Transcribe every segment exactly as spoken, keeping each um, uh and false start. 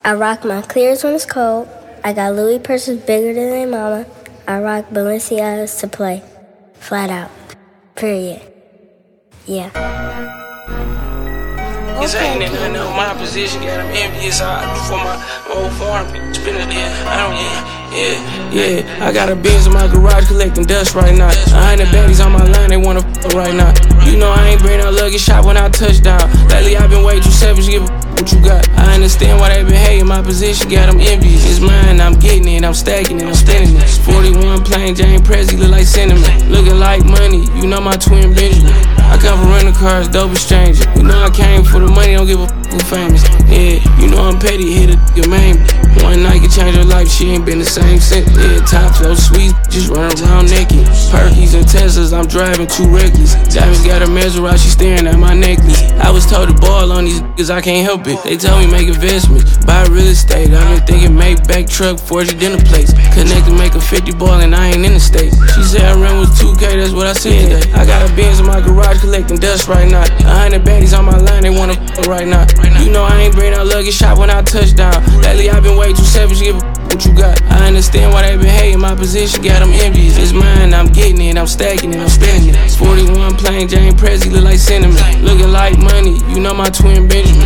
I rock my clears when it's cold. I got Louis purses bigger than their mama. I rock Balenciagas to play. Flat out. Period. Yeah. Cause I ain't in nothing on my position, got them envious out for my old farm. Spinning it, I don't, yeah, yeah, yeah. I got a Benz in my garage collecting dust right now. A hundred baddies on my line, they wanna f right now. You know I ain't bring no luggage shop when I touch down. Lately I been way too savage, give a f what you got. I understand why they been hating my position, got them envious. It's mine, I'm getting it, I'm stacking it, I'm standing it. forty-one plain Jane Prezi, look like cinnamon. Looking like money, you know my twin Benjamin. I come from rental cars, dope stranger. You know I came for the money, don't give a f who famous. Yeah, you know I'm petty, hit a nigga main. One night can change her life, she ain't been the same since. Yeah, top flow sweet, just run around naked. Perkies and Teslas, I'm driving too reckless. Diamonds got her mesmerized, she staring at my necklace. I was told to ball on these niggas, I can't help it. They told me make investments, buy real estate. I've been thinking make back truck, forge a dinner place. Connect to make a fifty ball and I ain't in the state. She said I ran with two K, that's what I said today. I got a Benz in my garage collecting dust right now. A hundred baddies on my line, they wanna f right now. You know I ain't bring no luggage shop when I touch down. Lately I been way too savage, give a f what you got. I understand why they been hating my position, got them envious. It's mine, I'm getting it, I'm stacking it, I'm spending it. forty-one plain Jane Prezi, look like cinnamon. Looking like money, you know my twin Benjamin.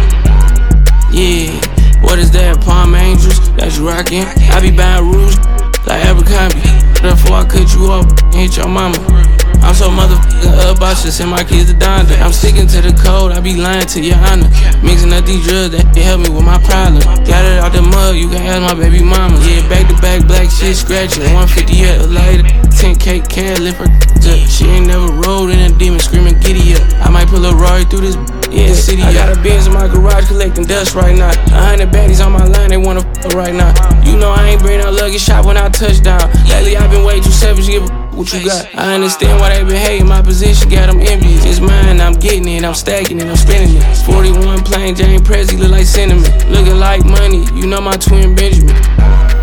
Yeah, what is that, Palm Angels? That's you rockin'. I be buying rouge like Abercrombie. Therefore I cut you off and hit your mama. I'm so motherfucking about to send my kids to Donda. I'm sticking to the code, I be lying to your honor. Mixing up these drugs that can help me with my problem. Got it out the mud, you can ask my baby mama. Yeah, back to back black shit scratching. one fifty at a lighter, ten K can lift her up. She ain't never rode in a demon screaming giddy up. I might pull a Rory through this yeah, city. I got a Benz in my garage collecting dust right now. A hundred baddies on my line, they wanna f right now. You know I ain't bring no luggage shop when I touch down. Lately I been way too savage, give a what you got. I understand why they been hating my position, got them envious. It's mine, I'm getting it, I'm stacking it, I'm spending it. forty-one plain Jane Prezi, look like cinnamon. Looking like money, you know my twin Benjamin.